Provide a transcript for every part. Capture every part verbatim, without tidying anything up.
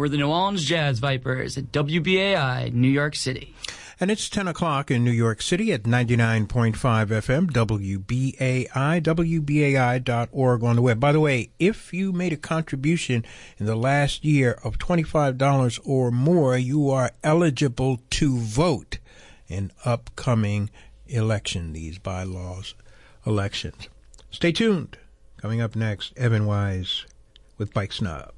We're the New Orleans Jazz Vipers at W B A I, New York City. And it's ten o'clock in New York City at ninety-nine point five F M, W B A I, W B A I dot org on the web. By the way, if you made a contribution in the last year of twenty-five dollars or more, you are eligible to vote in upcoming election, these bylaws elections. Stay tuned. Coming up next, Evan Wise with Bike Snob.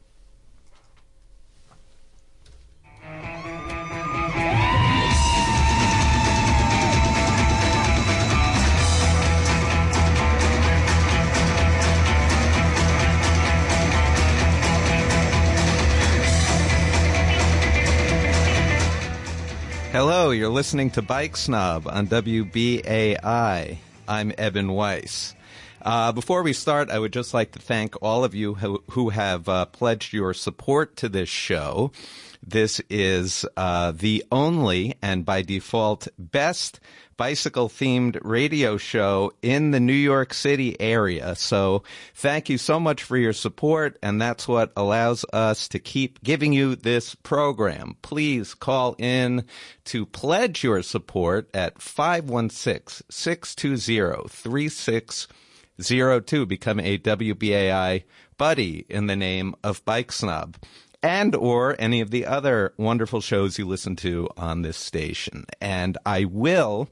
Hello, you're listening to Bike Snob on W B A I. I'm Evan Weiss. Uh, before we start, I would just like to thank all of you who, who have uh, pledged your support to this show. This is uh, the only, and by default, best bicycle-themed radio show in the New York City area. So thank you so much for your support, and that's what allows us to keep giving you this program. Please call in to pledge your support at five one six, six two zero, three six zero two. Become a W B A I buddy in the name of Bike Snob, and or any of the other wonderful shows you listen to on this station. And I will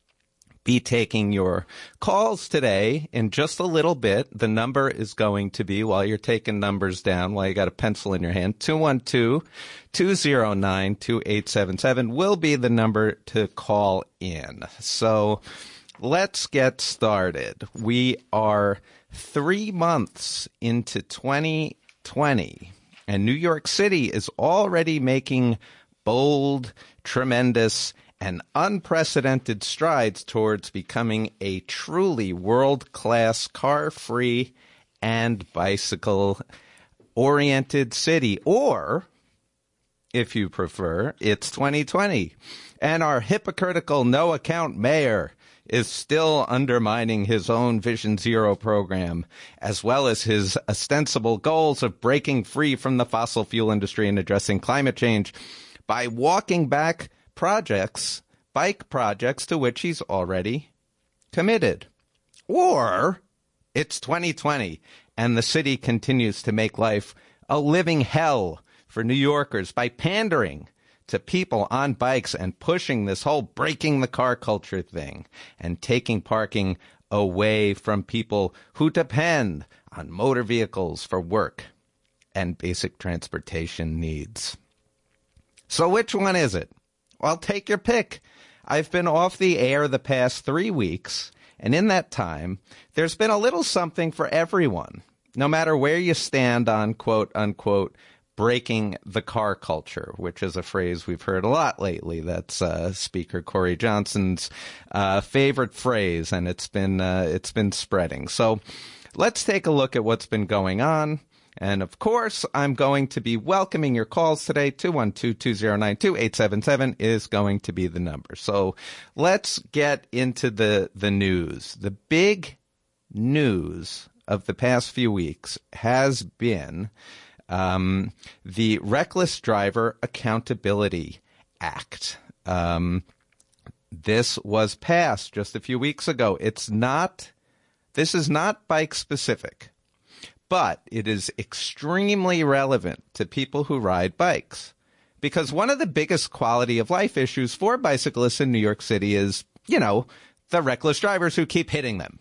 be taking your calls today in just a little bit. The number is going to be, while you're taking numbers down, while you got a pencil in your hand, two one two, two zero nine, two eight seven seven will be the number to call in. So let's get started. We are three months into twenty twenty. And New York City is already making bold, tremendous, and unprecedented strides towards becoming a truly world-class car-free and bicycle-oriented city. Or, if you prefer, it's twenty twenty. And our hypocritical no-account mayor is still undermining his own Vision Zero program, as well as his ostensible goals of breaking free from the fossil fuel industry and addressing climate change by walking back projects, bike projects to which he's already committed. Or it's twenty twenty, and the city continues to make life a living hell for New Yorkers by pandering to people on bikes and pushing this whole breaking the car culture thing and taking parking away from people who depend on motor vehicles for work and basic transportation needs. So which one is it? Well, take your pick. I've been off the air the past three weeks, and in that time, there's been a little something for everyone, no matter where you stand on quote-unquote breaking the car culture, which is a phrase we've heard a lot lately. That's uh, Speaker Corey Johnson's uh, favorite phrase, and it's been uh, it's been spreading. So let's take a look at what's been going on. And, of course, I'm going to be welcoming your calls today. two one two, two zero nine, two eight seven seven is going to be the number. So let's get into the, the news. The big news of the past few weeks has been Um, the Reckless Driver Accountability Act. Um, this was passed just a few weeks ago. It's not, this is not bike specific, but it is extremely relevant to people who ride bikes, because one of the biggest quality of life issues for bicyclists in New York City is, you know, the reckless drivers who keep hitting them.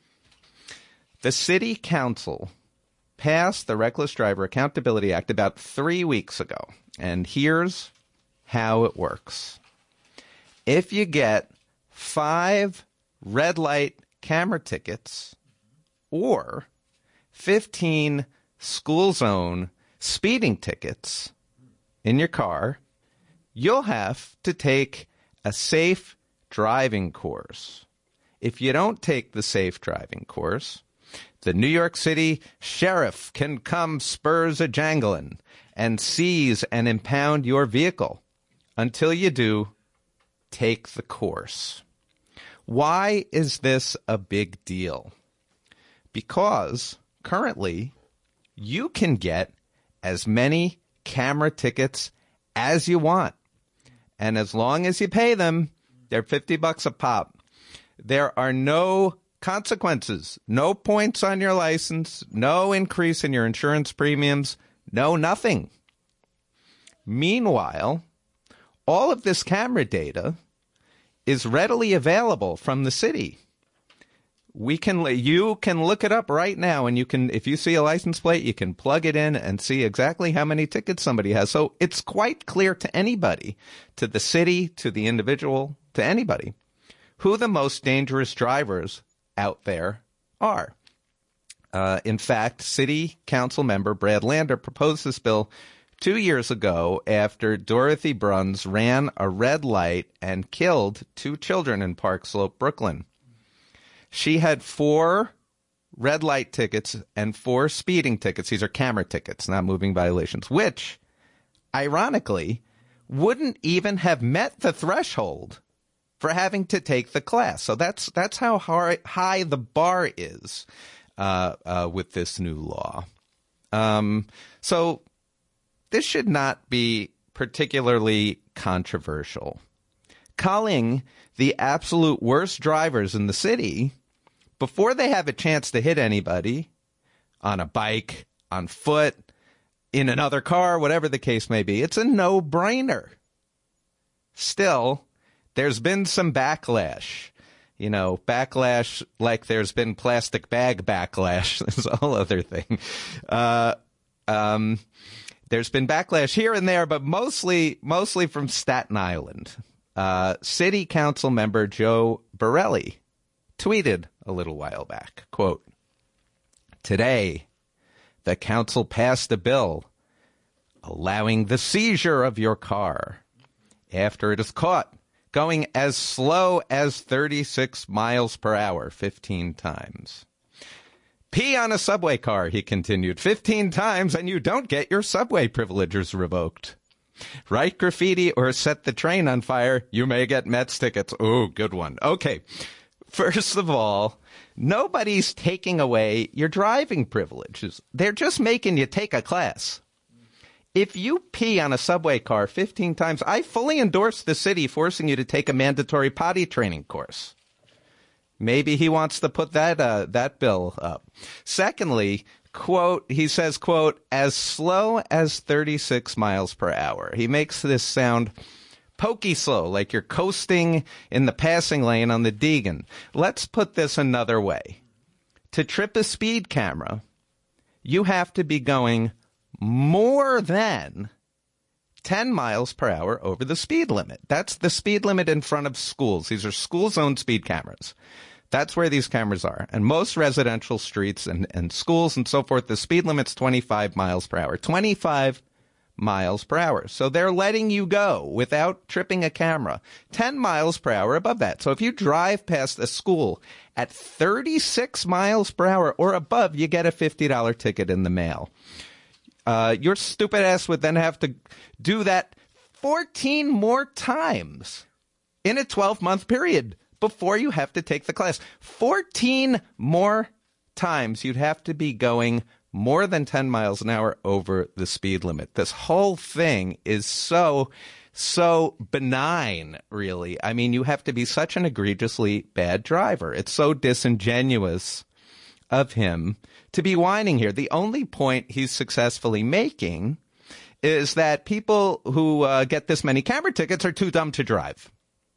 The city council passed the Reckless Driver Accountability Act about three weeks ago. And here's how it works. If you get five red light camera tickets or fifteen school zone speeding tickets in your car, you'll have to take a safe driving course. If you don't take the safe driving course, the New York City sheriff can come spurs a-jangling and seize and impound your vehicle. Until you do, take the course. Why is this a big deal? Because currently you can get as many camera tickets as you want. And as long as you pay them, they're fifty bucks a pop. There are no consequences, no points on your license, no increase in your insurance premiums, no nothing. Meanwhile, all of this camera data is readily available from the city. We can, you can look it up right now, and you can, if you see a license plate, you can plug it in and see exactly how many tickets somebody has. So it's quite clear to anybody, to the city, to the individual, to anybody, who the most dangerous drivers out there are. Uh, in fact, City Council member Brad Lander proposed this bill two years ago after Dorothy Bruns ran a red light and killed two children in Park Slope, Brooklyn. She had four red light tickets and four speeding tickets. These are camera tickets, not moving violations, which, ironically, wouldn't even have met the threshold for having to take the class. So that's that's how high the bar is uh, uh, with this new law. Um, so this should not be particularly controversial. Calling the absolute worst drivers in the city, before they have a chance to hit anybody, on a bike, on foot, in another car, whatever the case may be, it's a no-brainer. Still, there's been some backlash. You know, backlash like there's been plastic bag backlash. That's a whole other thing. Uh, um, there's been backlash here and there, but mostly, mostly from Staten Island. Uh, City Council member Joe Borelli tweeted a little while back, quote, "Today, the council passed a bill allowing the seizure of your car after it is caught going as slow as thirty-six miles per hour fifteen times. Pee on a subway car," he continued, fifteen times and you don't get your subway privileges revoked. Write graffiti or set the train on fire, you may get Mets tickets. Oh, good one. Okay. First of all, nobody's taking away your driving privileges. They're just making you take a class. If you pee on a subway car fifteen times, I fully endorse the city forcing you to take a mandatory potty training course. Maybe he wants to put that uh, that bill up. Secondly, quote, he says, quote, "as slow as thirty-six miles per hour. He makes this sound pokey slow, like you're coasting in the passing lane on the Deegan. Let's put this another way. To trip a speed camera, you have to be going more than ten miles per hour over the speed limit. That's the speed limit in front of schools. These are school-zone speed cameras. That's where these cameras are. And most residential streets and, and schools and so forth, the speed limit's twenty-five miles per hour. twenty-five miles per hour. So they're letting you go without tripping a camera ten miles per hour above that. So if you drive past a school at thirty-six miles per hour or above, you get a fifty dollar ticket in the mail. Uh, your stupid ass would then have to do that fourteen more times in a twelve month period before you have to take the class. fourteen more times you'd have to be going more than ten miles an hour over the speed limit. This whole thing is so, so benign, really. I mean, you have to be such an egregiously bad driver. It's so disingenuous of him to be whining here. The only point he's successfully making is that people who uh, get this many camera tickets are too dumb to drive.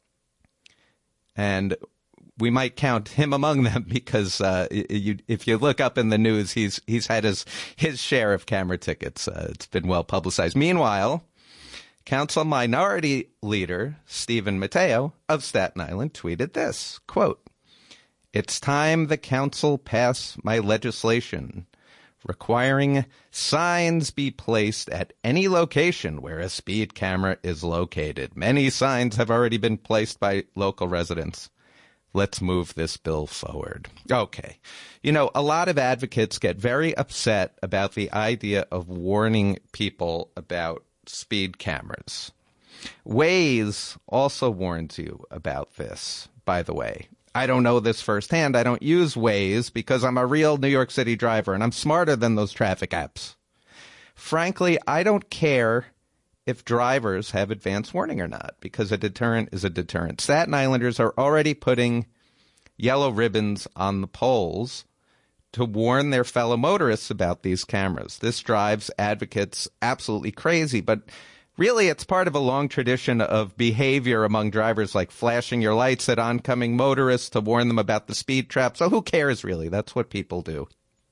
And we might count him among them because uh, you, if you look up in the news, he's he's had his his share of camera tickets. Uh, it's been well publicized. Meanwhile, Council Minority Leader Stephen Mateo of Staten Island tweeted this, quote, "It's time the council pass my legislation requiring signs be placed at any location where a speed camera is located. Many signs have already been placed by local residents. Let's move this bill forward." Okay. You know, a lot of advocates get very upset about the idea of warning people about speed cameras. Waze also warns you about this, by the way. I don't know this firsthand. I don't use Waze because I'm a real New York City driver and I'm smarter than those traffic apps. frankly, I don't care if drivers have advance warning or not, because a deterrent is a deterrent. Staten Islanders are already putting yellow ribbons on the poles to warn their fellow motorists about these cameras. This drives advocates absolutely crazy, but really it's part of a long tradition of behavior among drivers, like flashing your lights at oncoming motorists to warn them about the speed trap. So who cares, really? That's what people do.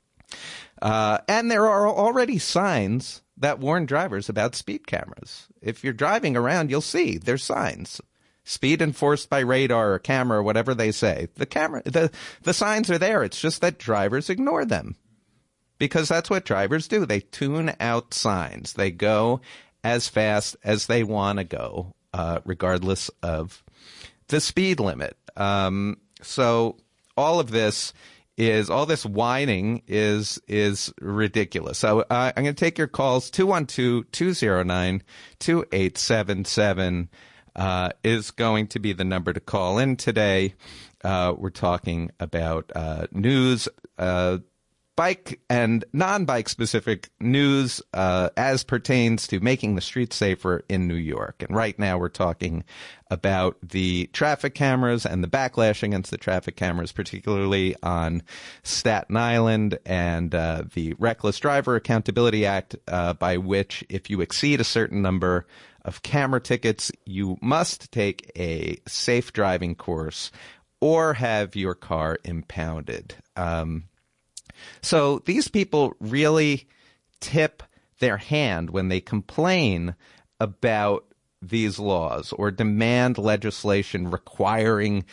Uh, and there are already signs that warn drivers about speed cameras. If you're driving around, you'll see there's signs. Speed enforced by radar or camera or whatever they say. The camera, the, the signs are there. It's just that drivers ignore them, because that's what drivers do. They tune out signs. They go as fast as they want to go, uh, regardless of the speed limit. Um, so all of this is, all this whining is is ridiculous. So uh, I'm going to take your calls. two one two, two zero nine, two eight seven seven uh, is going to be the number to call in today. Uh, we're talking about uh, news, uh, bike and non-bike specific news uh, as pertains to making the streets safer in New York. And right now we're talking about the traffic cameras and the backlash against the traffic cameras, particularly on Staten Island, and uh, the Reckless Driver Accountability Act, uh, by which if you exceed a certain number of camera tickets, you must take a safe driving course or have your car impounded. Um, So these people really tip their hand when they complain about these laws or demand legislation requiring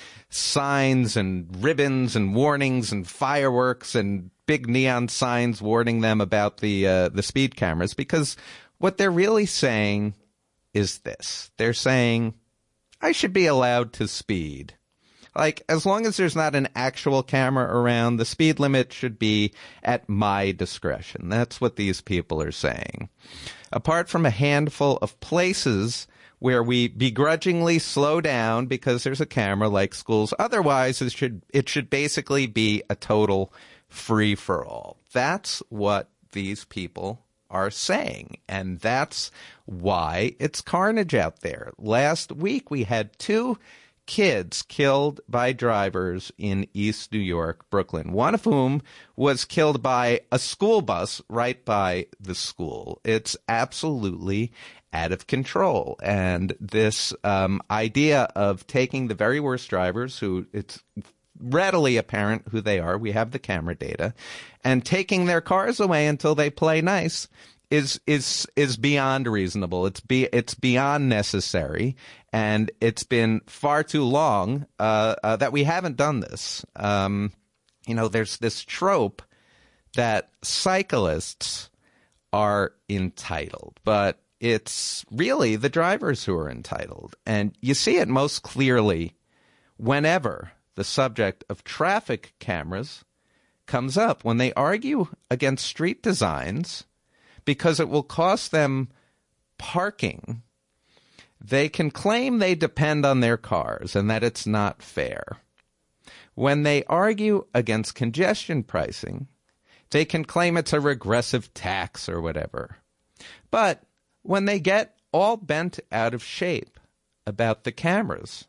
signs and ribbons and warnings and fireworks and big neon signs warning them about the uh, the speed cameras, because what they're really saying is this. They're saying, I should be allowed to speed. Like, as long as there's not an actual camera around, the speed limit should be at my discretion. That's what these people are saying. Apart from a handful of places where we begrudgingly slow down because there's a camera, like schools, otherwise it should it should basically be a total free-for-all. That's what these people are saying, and that's why it's carnage out there. Last week we had two kids killed by drivers in East New York, Brooklyn, one of whom was killed by a school bus right by the school. It's absolutely out of control. And this um, idea of taking the very worst drivers, who it's readily apparent who they are, we have the camera data, and taking their cars away until they play nice is is is beyond reasonable. It's be it's beyond necessary, and it's been far too long uh, uh, that we haven't done this. Um, you know, there's this trope that cyclists are entitled, but it's really the drivers who are entitled, and you see it most clearly whenever the subject of traffic cameras comes up, when they argue against street designs because it will cost them parking. They can claim they depend on their cars and that it's not fair. When they argue against congestion pricing, they can claim it's a regressive tax or whatever. But when they get all bent out of shape about the cameras,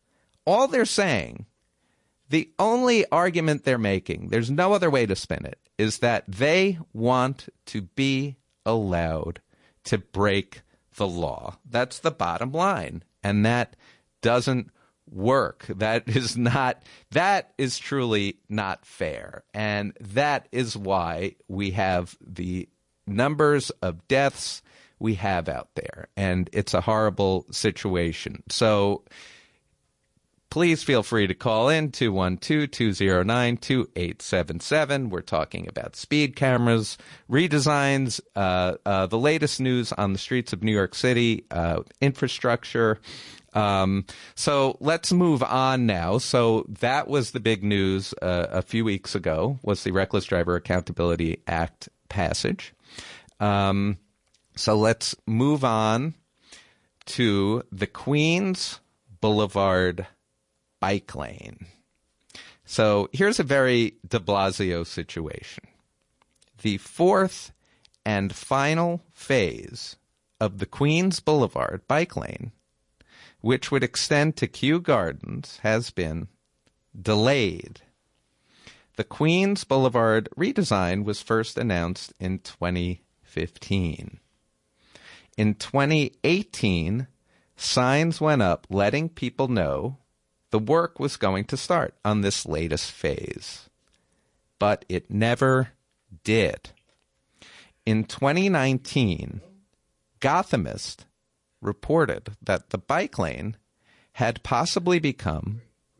all they're saying, the only argument they're making, there's no other way to spin it, is that they want to be allowed to break the law. That's the bottom line. And that doesn't work. That is not, that is truly not fair. And that is why we have the numbers of deaths we have out there. And it's a horrible situation. So please feel free to call in two one two, two zero nine, two eight seven seven. We're talking about speed cameras, redesigns, uh, uh, the latest news on the streets of New York City, uh, infrastructure. Um, so let's move on now. So that was the big news uh, a few weeks ago, was the Reckless Driver Accountability Act passage. Um, so let's move on to the Queens Boulevard bike lane. So here's a very de Blasio situation. The fourth and final phase of the Queens Boulevard bike lane, which would extend to Kew Gardens, has been delayed. The Queens Boulevard redesign was first announced in twenty fifteen. In twenty eighteen, signs went up letting people know the work was going to start on this latest phase. But it never did. In twenty nineteen, Gothamist reported that the bike lane had possibly become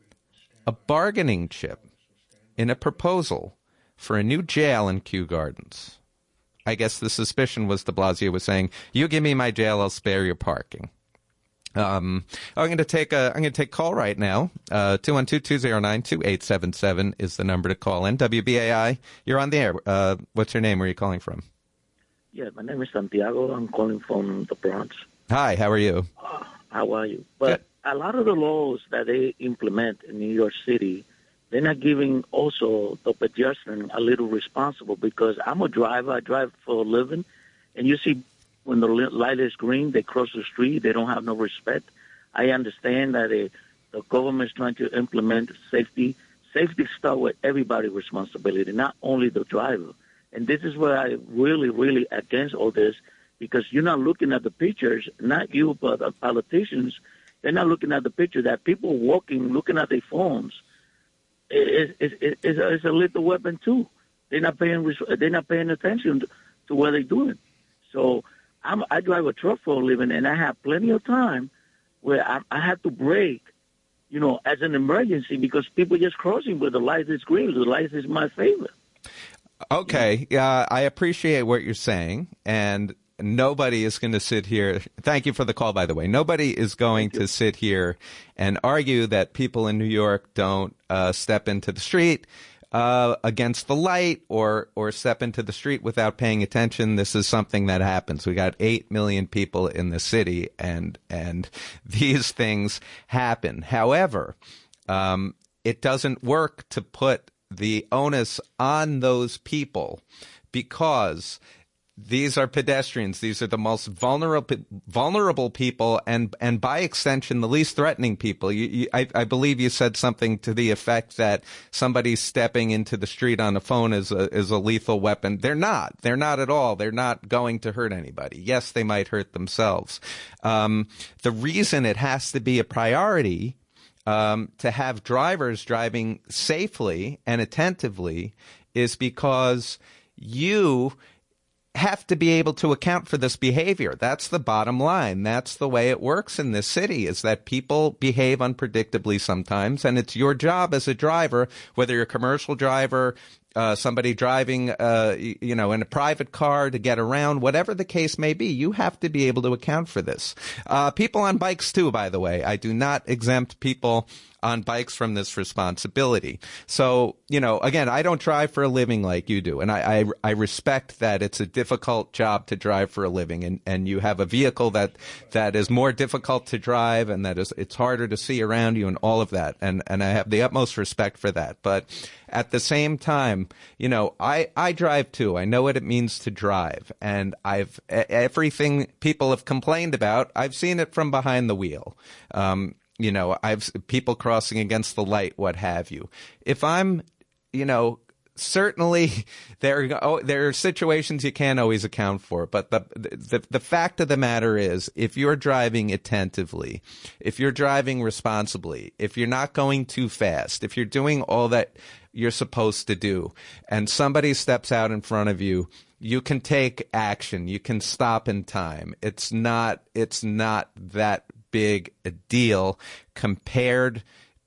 a bargaining chip in a proposal for a new jail in Kew Gardens. I guess the suspicion was de Blasio was saying, "You give me my jail, I'll spare your parking." Um, I'm going to take a, I'm going to take a call right now. Uh, two one two, two zero nine, two eight seven seven is the number to call in. W B A I, you're on the air. Uh, what's your name? Where are you calling from? Yeah, my name is Santiago. I'm calling from the Bronx. Hi, how are you? Uh, how are you? But Good. A lot of the laws that they implement in New York City, they're not giving also the pedestrian a little responsible, because I'm a driver. I drive for a living, and you see when the light is green, they cross the street. They don't have no respect. I understand that they, the government is trying to implement safety. Safety starts with everybody's responsibility, not only the driver. And this is where I really, really against all this, because you're not looking at the pictures, not you, but the politicians. They're not looking at the picture that people walking, looking at their phones. It's, it's, it's, a, it's a lethal weapon too. They're not paying. They're not paying attention to, to what they're doing. So I'm, I drive a truck for a living, and I have plenty of time where I, I have to brake, you know, as an emergency, because people just crossing with the light is green. The light is my favor. Okay, uh, I appreciate what you're saying, and nobody is going to sit here. Thank you for the call, by the way. Nobody is going to sit here and argue that people in New York don't uh, step into the street uh, against the light or or step into the street without paying attention. This is something that happens. We got eight million people in the city, and and these things happen. However, um, it doesn't work to put the onus on those people, because these are pedestrians. These are the most vulnerable vulnerable people, and and by extension, the least threatening people. You, you, I, I believe you said something to the effect that somebody stepping into the street on a phone is a is a lethal weapon. They're not. They're not at all. They're not going to hurt anybody. Yes, they might hurt themselves. Um, the reason it has to be a priority Um, to have drivers driving safely and attentively is because you have to be able to account for this behavior. That's the bottom line. That's the way it works in this city, is that people behave unpredictably sometimes, and it's your job as a driver, whether you're a commercial driver, Uh, somebody driving, uh, you know, in a private car to get around, whatever the case may be, you have to be able to account for this. Uh, people on bikes too, by the way. I do not exempt people on bikes from this responsibility. So, you know, again, I don't drive for a living like you do. And I, I, I respect that it's a difficult job to drive for a living, and, and you have a vehicle that, that is more difficult to drive, and that is, it's harder to see around you and all of that. And, and I have the utmost respect for that. But at the same time, you know, I, I drive too. I know what it means to drive, and I've, everything people have complained about, I've seen it from behind the wheel. Um, You know, I've people crossing against the light, what have you. If I'm, you know, certainly there oh, there are situations you can't always account for. But the, the the fact of the matter is, if you're driving attentively, if you're driving responsibly, if you're not going too fast, if you're doing all that you're supposed to do, and somebody steps out in front of you, you can take action. You can stop in time. It's not it's not that big a deal compared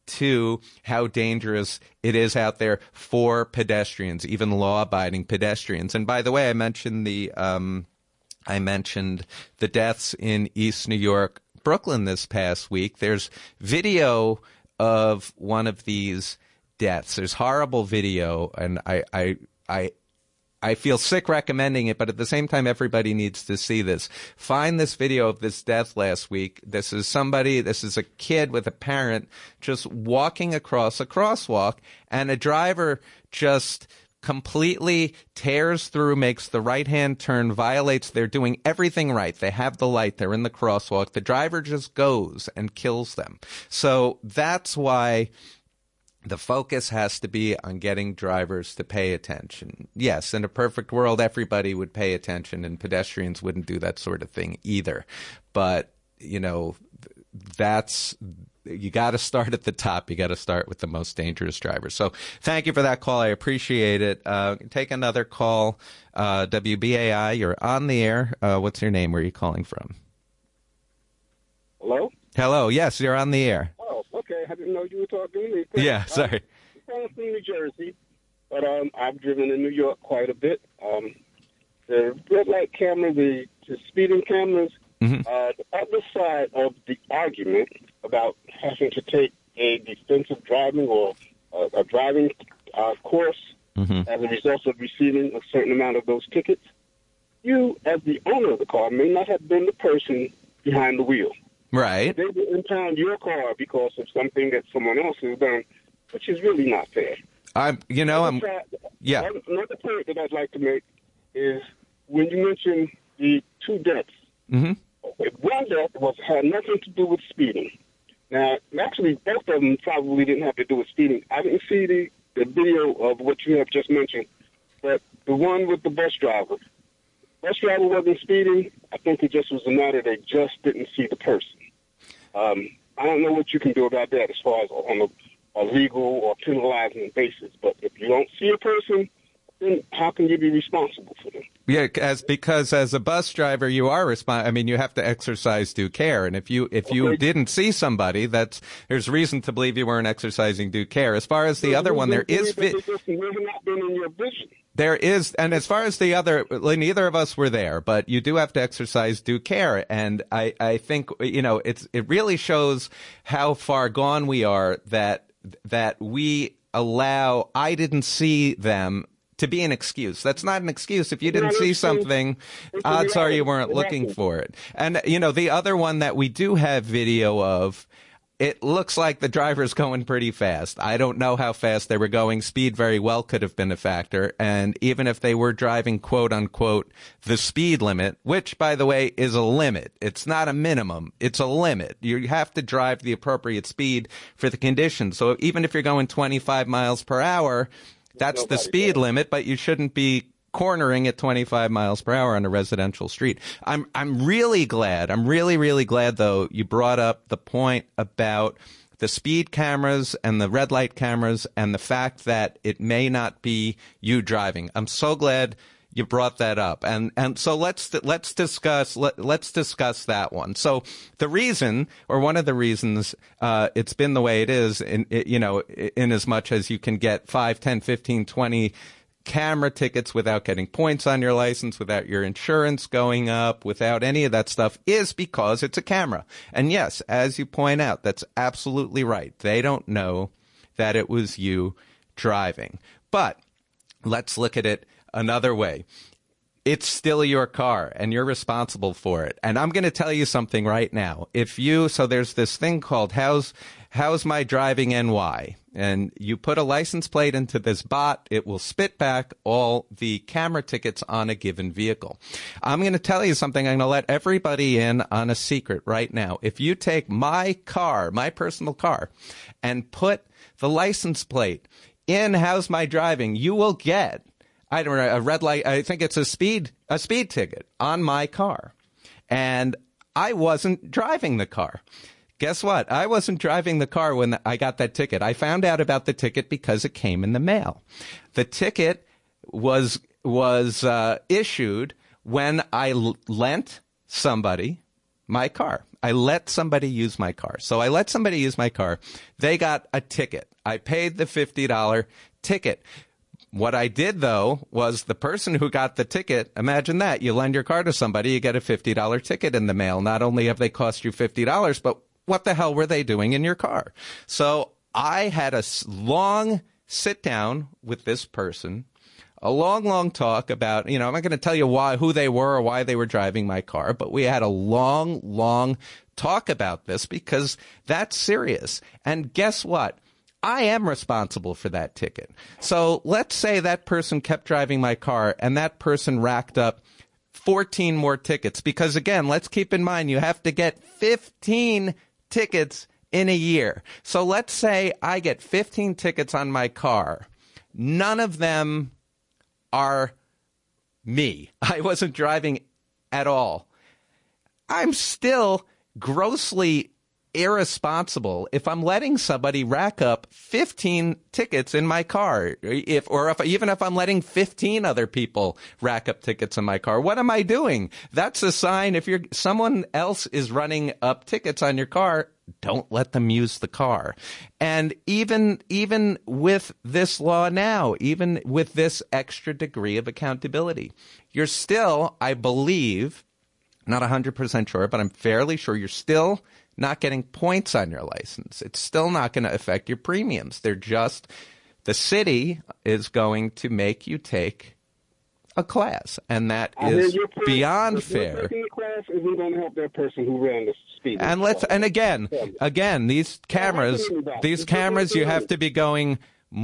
to how dangerous it is out there for pedestrians, even law-abiding pedestrians. And by the way, I mentioned the um, I mentioned the deaths in East New York, Brooklyn this past week. There's video of one of these deaths. There's horrible video, and I I I. I feel sick recommending it, but at the same time, everybody needs to see this. Find this video of this death last week. This is somebody, this is a kid with a parent just walking across a crosswalk, and a driver just completely tears through, makes the right-hand turn, violates. They're doing everything right. They have the light. They're in the crosswalk. The driver just goes and kills them. So that's why the focus has to be on getting drivers to pay attention. Yes, in a perfect world, everybody would pay attention, and pedestrians wouldn't do that sort of thing either. But, you know, that's... You got to start at the top. You got to start with the most dangerous drivers. So thank you for that call. I appreciate it. Uh, take another call. Uh, W B A I, you're on the air. Uh, what's your name? Where are you calling from? Hello? Hello. Yes, you're on the air. Oh, okay. I didn't know you were talking to me. Yeah, sorry. I'm from New Jersey, but um, I've driven in New York quite a bit. Um, the red light camera, the, the speeding cameras, mm-hmm. uh, the other side of the argument about having to take a defensive driving or uh, a driving uh, course mm-hmm. as a result of receiving a certain amount of those tickets, you, as the owner of the car, may not have been the person behind the wheel. Right. They will impound your car because of something that someone else has done, which is really not fair. I'm, you know, I'm, yeah. Another point that I'd like to make is when you mentioned the two deaths, mm-hmm. one death was had nothing to do with speeding. Now, actually, both of them probably didn't have to do with speeding. I didn't see the, the video of what you have just mentioned, but the one with the bus driver, bus driver wasn't speeding. I think it just was a matter they just didn't see the person. Um, I don't know what you can do about that as far as on a, a legal or penalizing basis, but if you don't see a person, then how can you be responsible for them? Yeah, as because as a bus driver, you are respons- I mean, you have to exercise due care, and if you if okay. you didn't see somebody, that's there's reason to believe you weren't exercising due care. As far as the so other one, there is vi- not been in your vision. There is, and as far as the other, neither of us were there, but you do have to exercise due care, and I I think you know it's it really shows how far gone we are that that we allow I didn't see them to be an excuse. That's not an excuse. If you didn't see something, odds are you weren't looking for it. And, you know, the other one that we do have video of, it looks like the driver's going pretty fast. I don't know how fast they were going. Speed very well could have been a factor. And even if they were driving, quote unquote, the speed limit, which, by the way, is a limit. It's not a minimum. It's a limit. You have to drive the appropriate speed for the conditions. So even if you're going twenty-five miles per hour, that's the speed limit, but you shouldn't be cornering at twenty-five miles per hour on a residential street. I'm I'm really glad. I'm really, really glad, though, you brought up the point about the speed cameras and the red light cameras and the fact that it may not be you driving. I'm so glad you brought that up. And and so let's let's discuss let, let's discuss that one. So the reason, or one of the reasons, uh, it's been the way it is, in, you know, in as much as you can get five, ten, fifteen, twenty camera tickets without getting points on your license, without your insurance going up, without any of that stuff, is because it's a camera. And yes, as you point out, that's absolutely right. They don't know that it was you driving. But let's look at it another way. It's still your car, and you're responsible for it. And I'm going to tell you something right now. If you, so there's this thing called How's, How's My Driving N Y? And you put a license plate into this bot, it will spit back all the camera tickets on a given vehicle. I'm going to tell you something. I'm going to let everybody in on a secret right now. If you take my car, my personal car, and put the license plate in How's My Driving, you will get I don't know, a red light. I think it's a speed, a speed ticket on my car. And I wasn't driving the car. Guess what? I wasn't driving the car when I got that ticket. I found out about the ticket because it came in the mail. The ticket was, was, uh, issued when I l- lent somebody my car. I let somebody use my car. So I let somebody use my car. They got a ticket. I paid the fifty dollars ticket. What I did, though, was the person who got the ticket, imagine that. You lend your car to somebody, you get a fifty dollars ticket in the mail. Not only have they cost you fifty dollars, but what the hell were they doing in your car? So I had a long sit down with this person, a long, long talk about, you know, I'm not going to tell you why, who they were or why they were driving my car, but we had a long, long talk about this because that's serious. And guess what? I am responsible for that ticket. So let's say that person kept driving my car and that person racked up fourteen more tickets. Because, again, let's keep in mind you have to get fifteen tickets in a year. So let's say I get fifteen tickets on my car. None of them are me. I wasn't driving at all. I'm still grossly irresponsible if I'm letting somebody rack up fifteen tickets in my car, if or if even if I'm letting fifteen other people rack up tickets in my car. What am I doing? That's a sign. If you're someone else is running up tickets on your car, don't let them use the car. And even even with this law now, even with this extra degree of accountability, you're still, I believe, not one hundred percent sure, but I'm fairly sure you're still not getting points on your license. It's still not going to affect your premiums. They're just, the city is going to make you take a class, and that I is mean, point, beyond fair. Taking the class isn't going to help that person who ran the speed. And let's, and again, again, these cameras, these cameras, you have to be going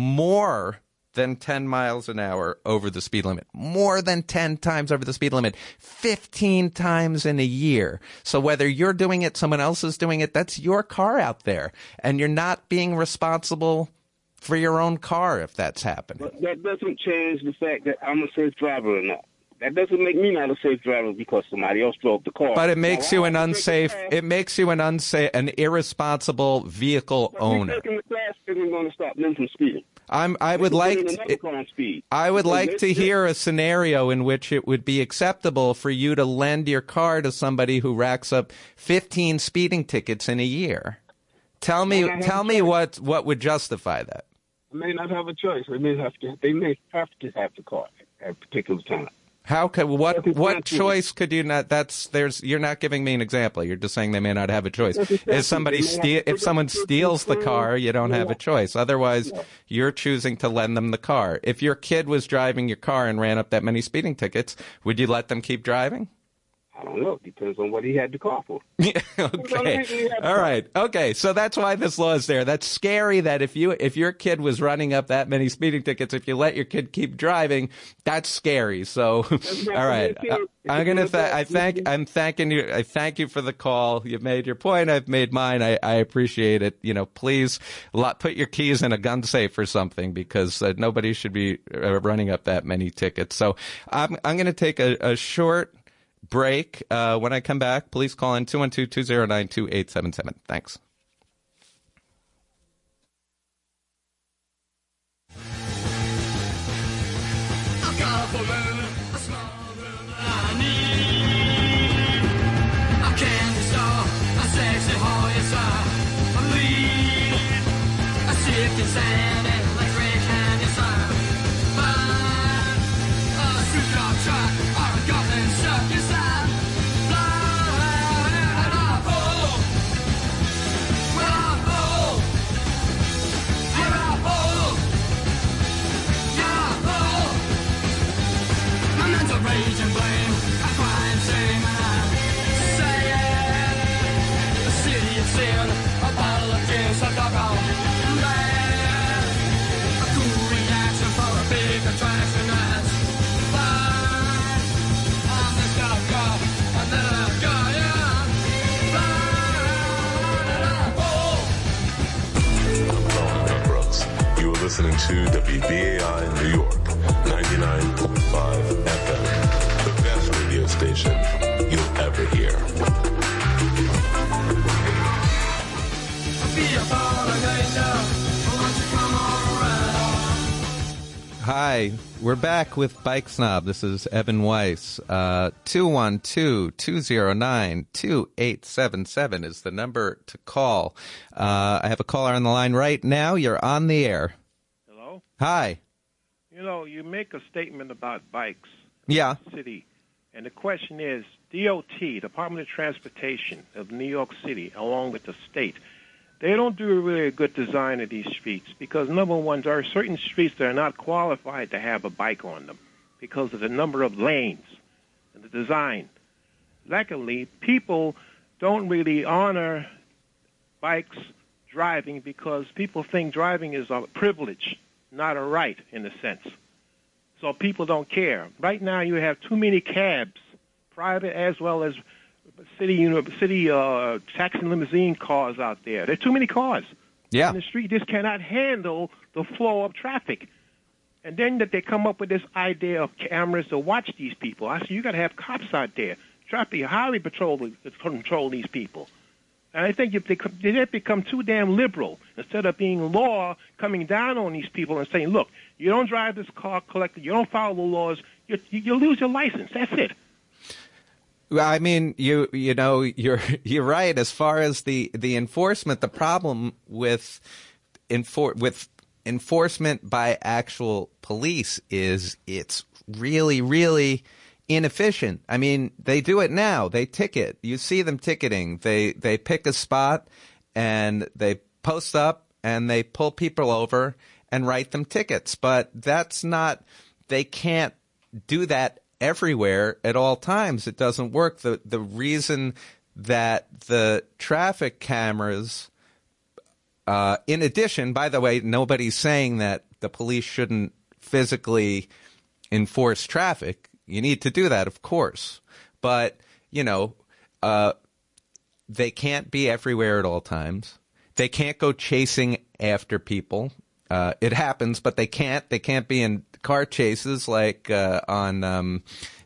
more than ten miles an hour over the speed limit, more than ten times over the speed limit, fifteen times in a year. So whether you're doing it, someone else is doing it, that's your car out there. And you're not being responsible for your own car if that's happening. But that doesn't change the fact that I'm a safe driver or not. That doesn't make me not a safe driver because somebody else drove the car. But it makes now, you an unsafe, it makes you an unsafe, an irresponsible vehicle but owner. Taking the class isn't going to stop them from speeding. I'm, I would like to, I would like to hear a scenario in which it would be acceptable for you to lend your car to somebody who racks up fifteen speeding tickets in a year. Tell me, tell me what, what would justify that. They may not have a choice. They may have to, they may have to have the car at a particular time. How could, what, what choice could you not, that's, there's, you're not giving me an example. You're just saying they may not have a choice. If somebody steal, if someone steals the car, you don't have a choice. Otherwise, you're choosing to lend them the car. If your kid was driving your car and ran up that many speeding tickets, would you let them keep driving? I don't know. Depends on what he had the car for. Okay. All right. Okay. So that's why this law is there. That's scary that if you if your kid was running up that many speeding tickets, if you let your kid keep driving, that's scary. So, all right. I'm gonna. Th- I thank. I'm thanking you. I thank you for the call. You've made your point. I've made mine. I, I appreciate it. You know, please lot, put your keys in a gun safe or something because uh, nobody should be uh, running up that many tickets. So I'm I'm gonna take a, a short break. Uh, when I come back, please call in two one two, two zero nine, two eight seven seven. Thanks. Listening to W B A I New York, ninety-nine point five F M, the best radio station you'll ever hear. Hi, we're back with Bike Snob. This is Evan Weiss. Uh, two one two, two zero nine, two eight seven seven is the number to call. Uh, I have a caller on the line right now. You're on the air. Hi. You know, you make a statement about bikes. Yeah. In the city, and the question is, D O T, Department of Transportation of New York City, along with the state, they don't do a really good design of these streets because, number one, there are certain streets that are not qualified to have a bike on them because of the number of lanes and the design. Secondly, people don't really honor bikes, driving because people think driving is a privilege, not a right in a sense. So people don't care. Right now you have too many cabs, private as well as city, you know, city uh, taxi and limousine cars out there. There are too many cars. Yeah. And the street just cannot handle the flow of traffic. And then that they come up with this idea of cameras to watch these people. I said, you got to have cops out there, traffic, highway patrol to control these people. And I think if they, they become too damn liberal, instead of being law coming down on these people and saying, look, you don't drive this car collected, you don't follow the laws, you, you lose your license. That's it. Well, I mean, you you know, you're you're right. As far as the, the enforcement, the problem with enfor- with enforcement by actual police is it's really, really inefficient. I mean, they do it now. They ticket. You see them ticketing. They they pick a spot and they post up and they pull people over and write them tickets. But that's not. They can't do that everywhere at all times. It doesn't work. The the reason that the traffic cameras, uh, in addition, by the way, nobody's saying that the police shouldn't physically enforce traffic. You need to do that, of course. But, you know, uh, they can't be everywhere at all times. They can't go chasing after people. Uh, it happens, but they can't. They can't be in car chases like uh, on um,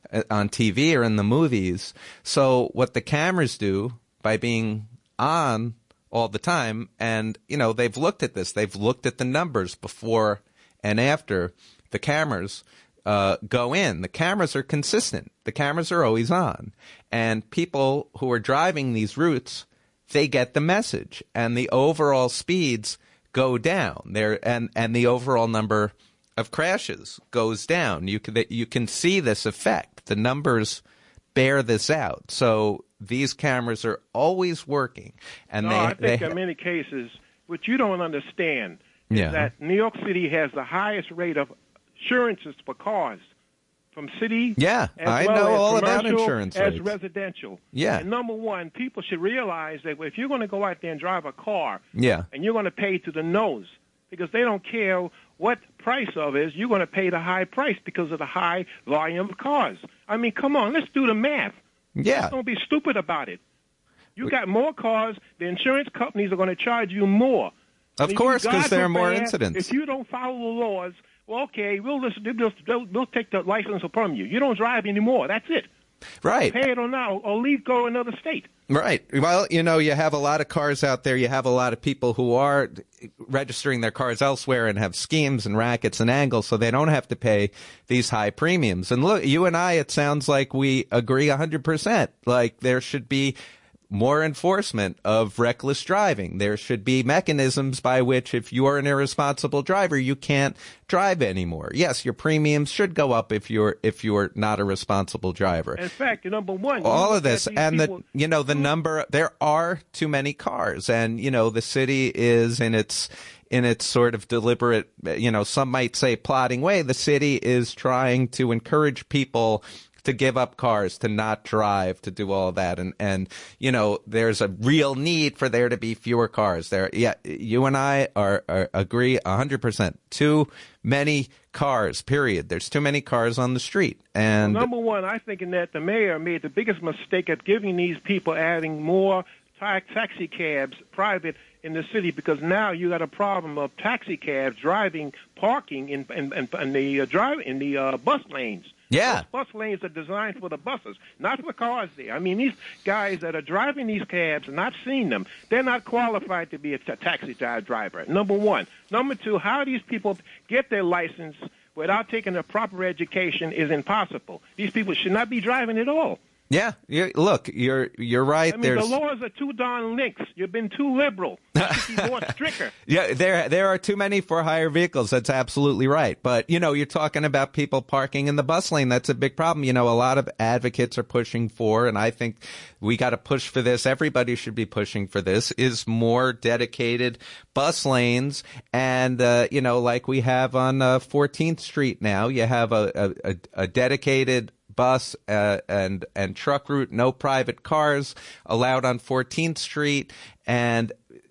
on T V or in the movies. So what the cameras do by being on all the time, and, you know, they've looked at this. They've looked at the numbers before and after the cameras uh, go in. The cameras are consistent. The cameras are always on. And people who are driving these routes, they get the message. And the overall speeds go down there, and, and the overall number of crashes goes down. You can you can see this effect. The numbers bear this out. So these cameras are always working, and no, they. I think they, in many cases, what you don't understand yeah. is that New York City has the highest rate of insurances for cars from city. Yeah, as I well know as all about commercial insurance as rates. residential. Yeah. And number one, people should realize that if you're going to go out there and drive a car, yeah. and you're going to pay to the nose, because they don't care what price of it is, you're going to pay the high price because of the high volume of cars. I mean, come on, let's do the math. Yeah. Don't be stupid about it. You got more cars, the insurance companies are going to charge you more. Of course, because there are more incidents. If you don't follow the laws, well, okay, we'll just, they'll, they'll take the license from you. You don't drive anymore. That's it. Right. Pay it or now, or leave, go to another state. Right. Well, you know, you have a lot of cars out there. You have a lot of people who are registering their cars elsewhere and have schemes and rackets and angles, so they don't have to pay these high premiums. And look, you and I, it sounds like we agree one hundred percent. Like there should be more enforcement of reckless driving. There should be mechanisms by which if you are an irresponsible driver, you can't drive anymore. Yes, your premiums should go up if you're if you're not a responsible driver. In fact, number one, all of this, and people, the you know the number. There are too many cars, and you know the city is in its in its sort of deliberate, you know, some might say plotting way. The city is trying to encourage people to give up cars, to not drive, to do all that. And, and, you know, there's a real need for there to be fewer cars there. Yeah. You and I are, are agree a hundred percent. Too many cars, period. There's too many cars on the street. And well, number one, I think that the mayor made the biggest mistake of giving these people adding more ta- taxi cabs private in the city, because now you got a problem of taxi cabs driving, parking in, in, in, in the uh, drive in the uh, bus lanes. Yeah. Those bus lanes are designed for the buses, not for the cars there. I mean, these guys that are driving these cabs and I've seen them, they're not qualified to be a t- taxi driver, number one. Number two, how these people get their license without taking a proper education is impossible. These people should not be driving at all. Yeah, you, look, you're you're right. I mean, There's... the laws are too darn lax. You've been too liberal. You should be more stricter. Yeah, there there are too many for hire vehicles. That's absolutely right. But, you know, you're talking about people parking in the bus lane. That's a big problem. You know, a lot of advocates are pushing for, and I think we got to push for this. Everybody should be pushing for this, is more dedicated bus lanes. And, uh, you know, like we have on uh, fourteenth Street now, you have a, a, a dedicated bus uh, and and truck route, no private cars allowed on fourteenth Street, and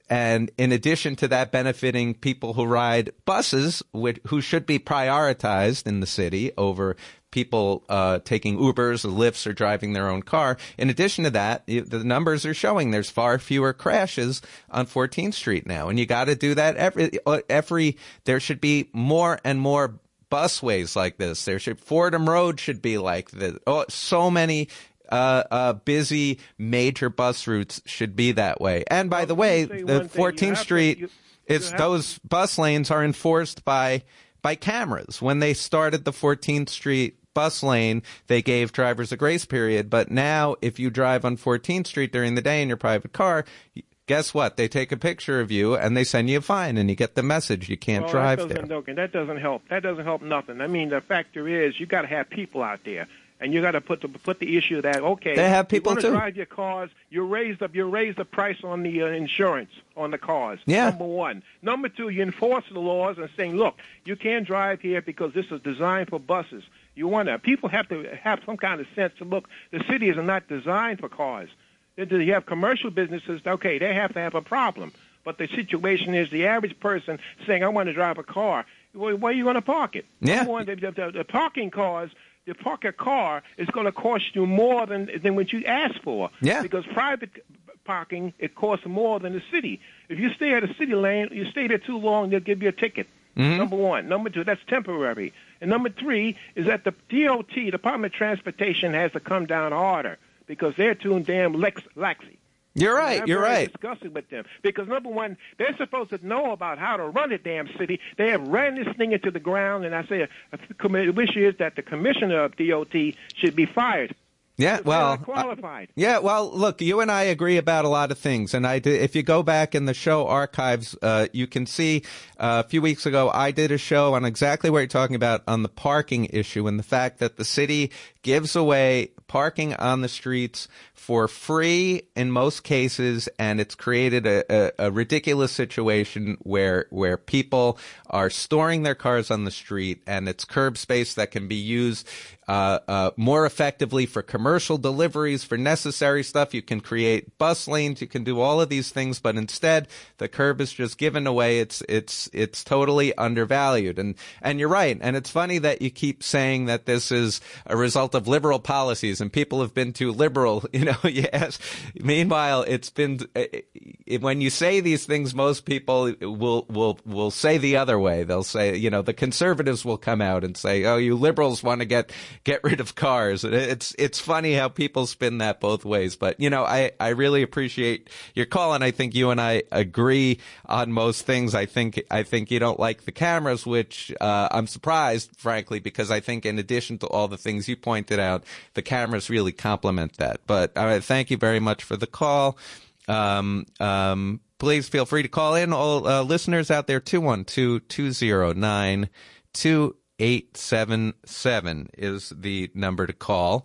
and in addition to that benefiting people who ride buses, which, who should be prioritized in the city over people uh, taking Ubers or Lyfts or driving their own car. In addition to that, the numbers are showing there's far fewer crashes on fourteenth Street now. And you got to do that every, every, there should be more and more busways like this. There should, Fordham Road should be like this. Oh, so many Uh, uh, busy major bus routes should be that way. And by the way, the fourteenth Street, you, it's those bus lanes are enforced by by cameras. When they started the fourteenth Street bus lane, they gave drivers a grace period. But now, if you drive on fourteenth Street during the day in your private car, guess what? They take a picture of you and they send you a fine, and you get the message you can't well, drive that there. Okay, that doesn't help. That doesn't help nothing. I mean, the factor is you got to have people out there. And you got to put the put the issue that okay, they have people you too. Drive your cars. You raise the you raise the price on the uh, insurance on the cars. Yeah. Number one. Number two, you enforce the laws and saying, look, you can't drive here because this is designed for buses. You want to. People have to have some kind of sense to look. The city is not designed for cars. You have commercial businesses. Okay, they have to have a problem. But the situation is the average person saying, I want to drive a car. Well, where are you going to park it? Yeah. One, the, the, the parking cars. To park a car is going to cost you more than than what you ask for. Yeah. Because private parking, it costs more than the city. If you stay at a city lane, you stay there too long, they'll give you a ticket. Mm-hmm. Number one. Number two, that's temporary. And number three is that the D O T, Department of Transportation, has to come down harder because they're too damn lax, laxy. You're right. I'm you're very right. disgusted with them because number one, they're supposed to know about how to run a damn city. They have ran this thing into the ground, and I say, the wish is that the commissioner of D O T should be fired. Yeah, well, qualified. Uh, yeah, well, look, you and I agree about a lot of things, and I did, if you go back in the show archives, uh, you can see uh, a few weeks ago I did a show on exactly what you're talking about on the parking issue and the fact that the city gives away parking on the streets for free in most cases, and it's created a, a, a ridiculous situation where where people are storing their cars on the street, and it's curb space that can be used uh, uh, more effectively for commercial deliveries, for necessary stuff. You can create bus lanes, you can do all of these things, but instead the curb is just given away. It's it's it's totally undervalued, and and you're right. And it's funny that you keep saying that this is a result of liberal policies, and people have been too liberal, you know. Yes. Meanwhile, it's been uh, when you say these things, most people will will will say the other way. They'll say, you know, the conservatives will come out and say, "Oh, you liberals want to get get rid of cars." It's it's funny how people spin that both ways. But you know, I I really appreciate your call, and I think you and I agree on most things. I think I think you don't like the cameras, which uh, I'm surprised, frankly, because I think in addition to all the things you pointed out, the cameras really complement that. But uh, thank you very much for the call. Um, um, please feel free to call in. All uh, listeners out there, two one two, two zero nine, two eight seven seven is the number to call.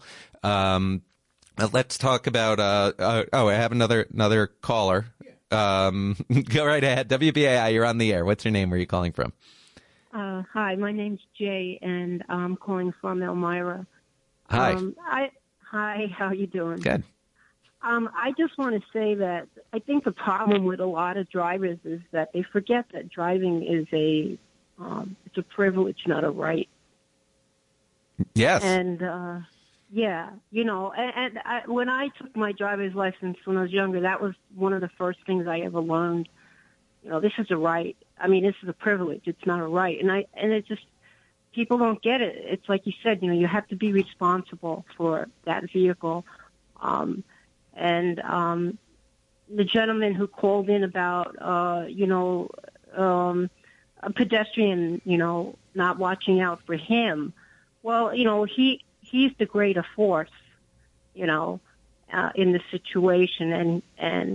Um, uh, let's talk about, uh, uh, oh, I have another, another caller. Um, go right ahead. W B A I, you're on the air. What's your name? Where are you calling from? Uh, hi, my name's Jay, and I'm calling from Elmira. Hi. Um, I, hi, how you doing? Good. Um, I just want to say that I think the problem with a lot of drivers is that they forget that driving is a um, it's a privilege, not a right. Yes. And uh, yeah, you know, and, and I, when I took my driver's license when I was younger, that was one of the first things I ever learned. You know, this is a right. I mean, this is a privilege. It's not a right. And I and it just people don't get it. It's like you said. You know, you have to be responsible for that vehicle. Um, And um, the gentleman who called in about, uh, you know, um, a pedestrian, you know, not watching out for him. Well, you know, he he's the greater force, you know, uh, in the situation. And and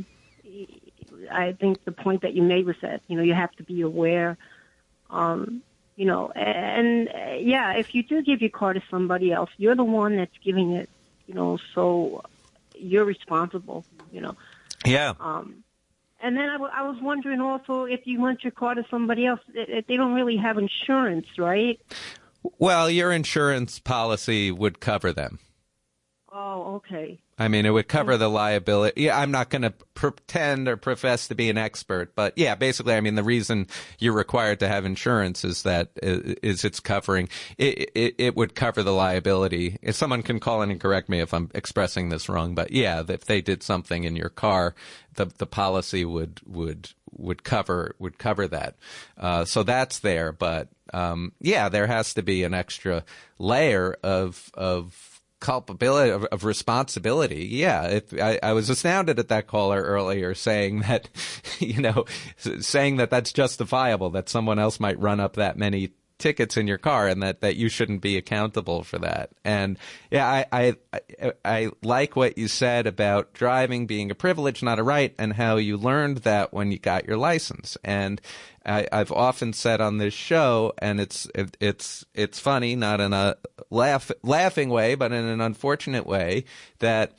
I think the point that you made was that, you know, you have to be aware, um, you know, and, and yeah, if you do give your car to somebody else, you're the one that's giving it, you know, so you're responsible, you know. Yeah. Um, and then I, w- I was wondering also if you lent your car to somebody else, they, they don't really have insurance, right? Well, your insurance policy would cover them. Oh, okay. I mean, it would cover the liability. Yeah, I'm not going to pretend or profess to be an expert, but yeah, basically, I mean, the reason you're required to have insurance is that is it's covering it. It, it would cover the liability. If someone can call in and correct me if I'm expressing this wrong, but yeah, if they did something in your car, the the policy would would would cover would cover that. Uh, so that's there, but um, yeah, there has to be an extra layer of of. culpability of, of responsibility. Yeah, if, I, I was astounded at that caller earlier saying that, you know, saying that that's justifiable, that someone else might run up that many tickets in your car and that, that you shouldn't be accountable for that. And yeah, I, I, I, I like what you said about driving being a privilege, not a right, and how you learned that when you got your license. And I, I've often said on this show, and it's it, it's it's funny, not in a laugh laughing way, but in an unfortunate way, that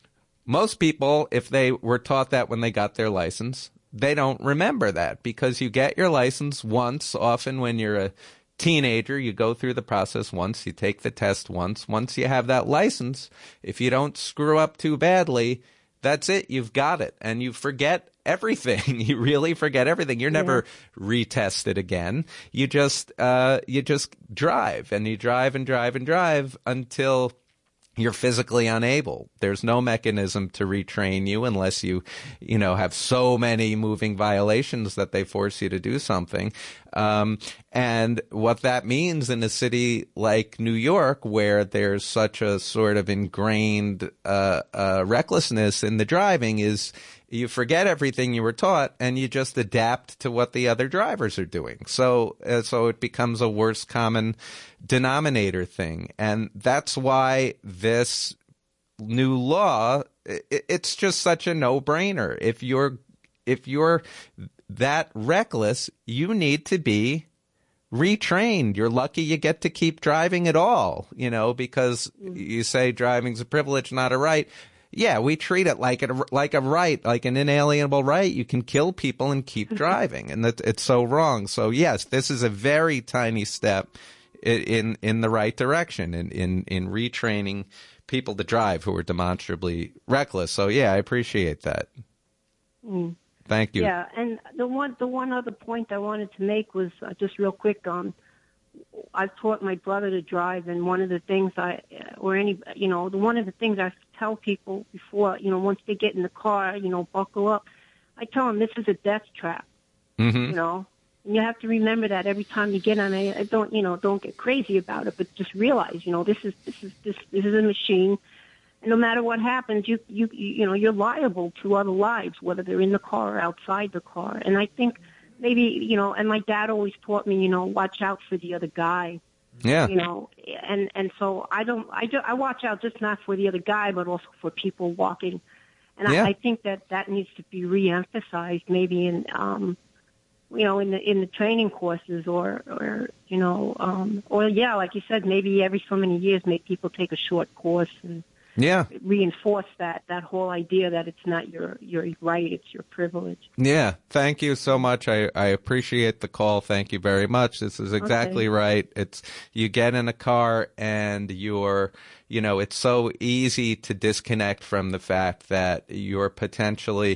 most people, if they were taught that when they got their license, they don't remember that, because you get your license once. Often when you're a teenager, you go through the process once, you take the test once. Once you have that license, if you don't screw up too badly, that's it. You've got it, and you forget everything. You really forget everything. You're never yeah. retested again. You just uh, you just drive, and you drive and drive and drive until you're physically unable. There's no mechanism to retrain you unless you, you know, have so many moving violations that they force you to do something. Um, and what that means in a city like New York, where there's such a sort of ingrained uh, uh, recklessness in the driving, is you forget everything you were taught and you just adapt to what the other drivers are doing. So, uh, so it becomes a worst common denominator thing. And that's why this new law, it, it's just such a no-brainer. If you're, if you're that reckless, you need to be retrained. You're lucky you get to keep driving at all, you know, because you say driving's a privilege, not a right. Yeah, we treat it like a, like a right, like an inalienable right. You can kill people and keep driving, and that it's so wrong. So yes, this is a very tiny step in in, in the right direction in, in in retraining people to drive who are demonstrably reckless. So yeah, I appreciate that. Mm. Thank you. Yeah, and the one the one other point I wanted to make was uh, just real quick. Um, I've taught my brother to drive, and one of the things I, or any, you know, the one of the things I tell people before, you know, once they get in the car, you know, buckle up. I tell them this is a death trap. Mm-hmm. You know, and you have to remember that every time you get on it. Don't, you know, don't get crazy about it, but just realize, you know, this is this is this this is a machine, and no matter what happens, you you you know, you're liable to other lives, whether they're in the car or outside the car. And I think. Maybe, you know, and my dad always taught me, you know, watch out for the other guy. Yeah. You know, and, and so I don't, I do, I watch out just not for the other guy, but also for people walking. And yeah. I, I think that that needs to be reemphasized maybe in, um, you know, in the, in the training courses or, or, you know, um, or yeah, like you said, maybe every so many years make people take a short course and yeah. reinforce that, that whole idea that it's not your, your right, it's your privilege. Yeah. Thank you so much. I, I appreciate the call. Thank you very much. This is exactly okay. right. It's, you get in a car and you're, you know, it's so easy to disconnect from the fact that you're potentially,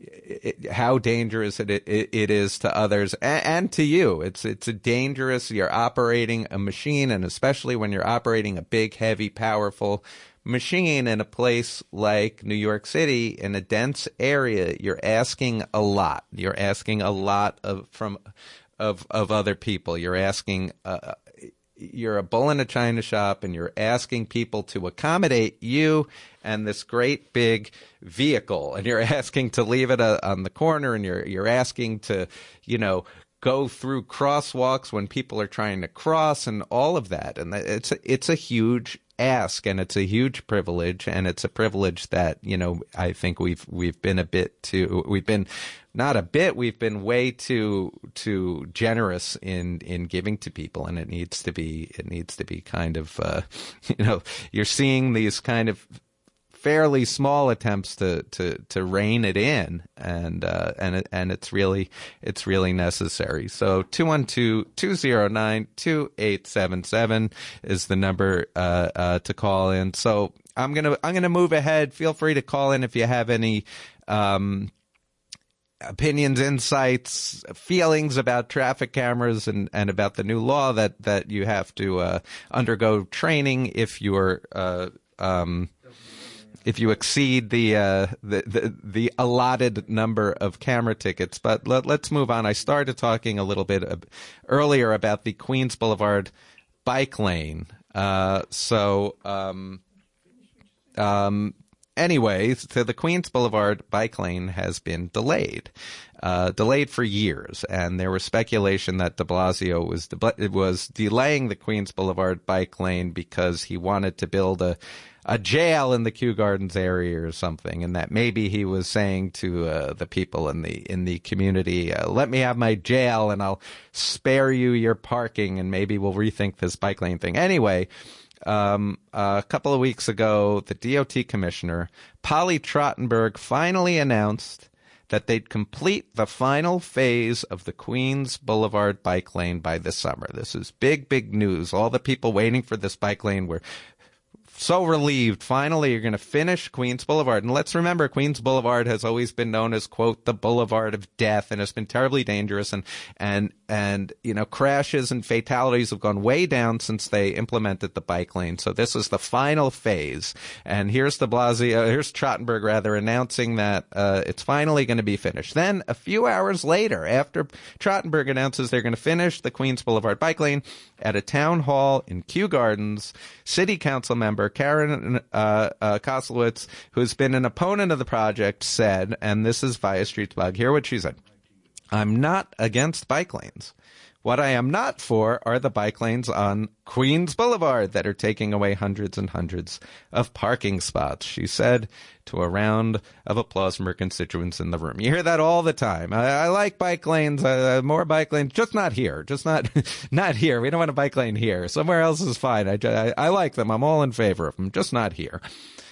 it, how dangerous it, it, it is to others and, and to you. It's, it's a dangerous, you're operating a machine, and especially when you're operating a big, heavy, powerful machine in a place like New York City, in a dense area, you're asking a lot. You're asking a lot of from of of other people. You're asking. Uh, you're a bull in a china shop, and you're asking people to accommodate you and this great big vehicle, and you're asking to leave it uh, on the corner, and you're you're asking to, you know, go through crosswalks when people are trying to cross, and all of that. And it's a, it's a huge ask, and it's a huge privilege, and it's a privilege that, you know, I think we've we've been a bit too we've been not a bit we've been way too too generous in in giving to people, and it needs to be it needs to be kind of uh, you know, you're seeing these kind of fairly small attempts to, to, to rein it in, and uh, and it, and it's really it's really necessary. So two one two, two zero nine, two eight seven seven is the number uh, uh, to call in. So I'm gonna I'm gonna move ahead. Feel free to call in if you have any um, opinions, insights, feelings about traffic cameras and, and about the new law that that you have to uh, undergo training if you're uh, um, if you exceed the, uh, the the the allotted number of camera tickets. But let, let's move on. I started talking a little bit earlier about the Queens Boulevard bike lane. Uh, so. Um, Um, anyway, so the Queens Boulevard bike lane has been delayed, uh, delayed for years. And there was speculation that de Blasio was, de- was delaying the Queens Boulevard bike lane because he wanted to build a, a jail in the Kew Gardens area or something. And that maybe he was saying to, uh, the people in the, in the community, uh, let me have my jail and I'll spare you your parking and maybe we'll rethink this bike lane thing. Anyway, Um, a couple of weeks ago, the D O T commissioner, Polly Trottenberg, finally announced that they'd complete the final phase of the Queens Boulevard bike lane by this summer. This is big, big news. All the people waiting for this bike lane were so relieved. Finally, you're going to finish Queens Boulevard. And let's remember, Queens Boulevard has always been known as, quote, the boulevard of death, and it's been terribly dangerous. And, and, and, you know, crashes and fatalities have gone way down since they implemented the bike lane. So this is the final phase. And here's de Blasio, here's Trottenberg, rather, announcing that, uh, it's finally going to be finished. Then a few hours later, after Trottenberg announces they're going to finish the Queens Boulevard bike lane at a town hall in Kew Gardens, city council member Karen uh, uh, Koslowitz, who's been an opponent of the project, said, and this is via Streetsblog, hear what she said, I'm not against bike lanes. What I am not for are the bike lanes on Queens Boulevard that are taking away hundreds and hundreds of parking spots, she said to a round of applause from her constituents in the room. You hear that all the time. I, I like bike lanes, uh, more bike lanes, just not here. Just not not here. We don't want a bike lane here. Somewhere else is fine. I, I, I like them. I'm all in favor of them, just not here.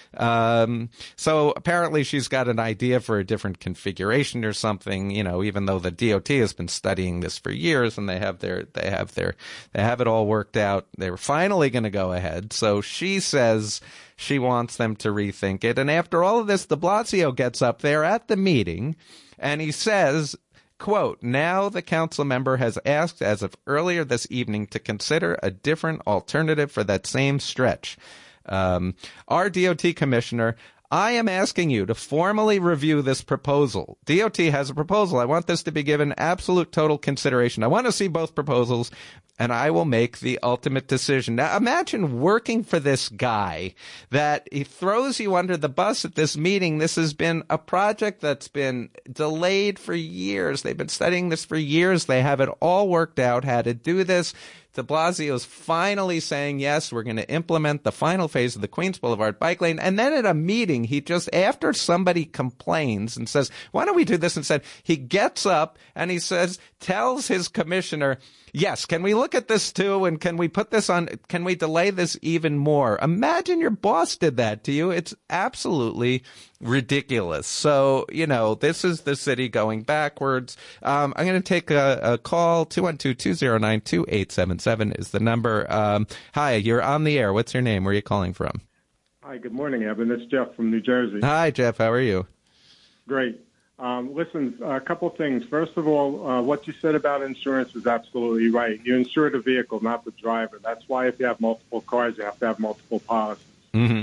Um, so apparently she's got an idea for a different configuration or something, you know, even though the D O T has been studying this for years and they have their, they have their, they have it all worked out. They were finally going to go ahead. So she says she wants them to rethink it. And after all of this, de Blasio gets up there at the meeting and he says, quote, now the council member has asked as of earlier this evening to consider a different alternative for that same stretch. Um, our D O T commissioner, I am asking you to formally review this proposal. D O T has a proposal. I want this to be given absolute total consideration. I want to see both proposals, and I will make the ultimate decision. Now, imagine working for this guy that he throws you under the bus at this meeting. This has been a project that's been delayed for years. They've been studying this for years. They have it all worked out how to do this. De Blasio is finally saying, yes, we're going to implement the final phase of the Queens Boulevard bike lane. And then at a meeting, he just, after somebody complains and says, why don't we do this instead? He gets up and he says, tells his commissioner, yes, can we look at this too? And can we put this on, can we delay this even more? Imagine your boss did that to you. It's absolutely ridiculous. So, you know, this is the city going backwards. Um, I'm going to take a, a call. two one two, two zero nine, two eight seven seven is the number. Um, hi, you're on the air. What's your name? Where are you calling from? Hi, good morning, Evan. It's Jeff from New Jersey. Hi, Jeff. How are you? Great. Um, listen, a couple things. First of all, uh, what you said about insurance is absolutely right. You insure the vehicle, not the driver. That's why if you have multiple cars, you have to have multiple policies. Mm-hmm.